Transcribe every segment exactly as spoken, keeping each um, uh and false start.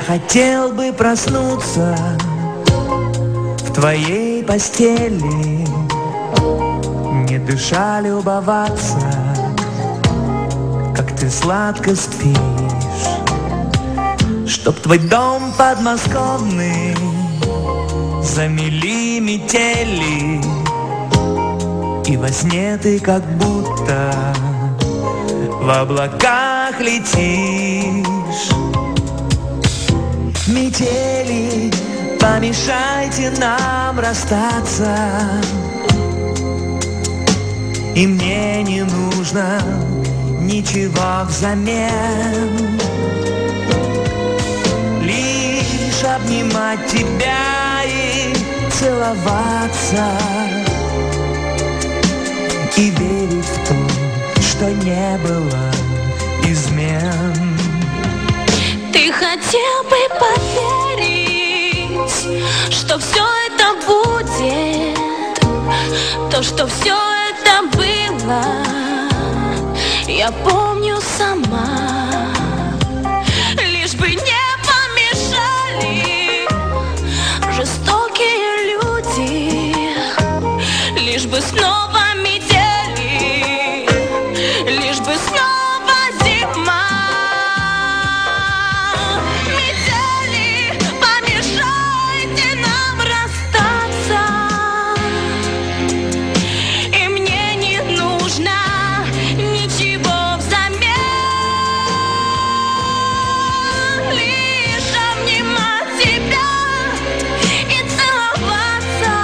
хотел бы проснуться в твоей постели, не дыша любоваться, как ты сладко спишь, чтоб твой дом подмосковный замели метели, и во сне ты как будто в облаках летишь. Метели, помешайте нам расстаться, и мне не нужно ничего взамен, лишь обнимать тебя и целоваться, и верить в то, что не было измен. Ты хотел бы поверить, что все это будет, то, что все это было, я помню сама. Лишь бы не помешали жестокие люди, лишь бы снова метели, лишь бы снова зима. Метели, помешайте нам расстаться, и мне не нужно ничего взамен, лишь обнимать тебя и целоваться,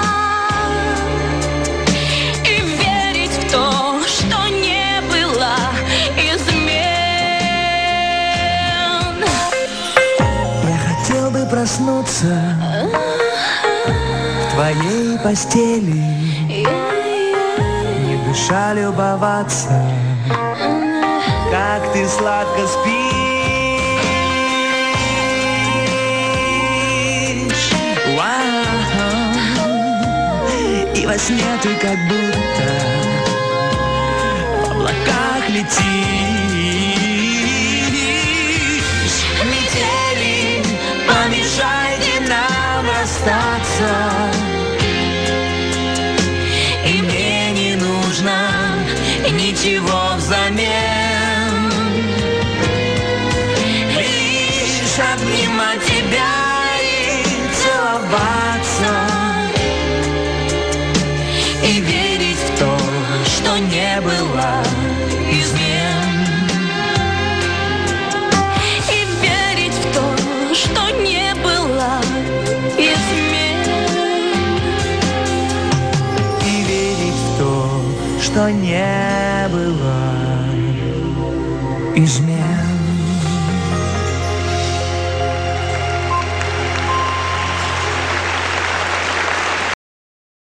и верить в то, что не было измен. Я хотел бы проснуться в твоей постели, не дыша любоваться, как ты сладко спишь, Вау. И во сне ты как будто в облаках летишь. Метели, помешайте нам расстаться, и мне не нужно ничего взамен, лишь обнимать тебя и целоваться, и верить в то, что не было измен, И верить в то, что не было измен. и верить в то, что не было измен.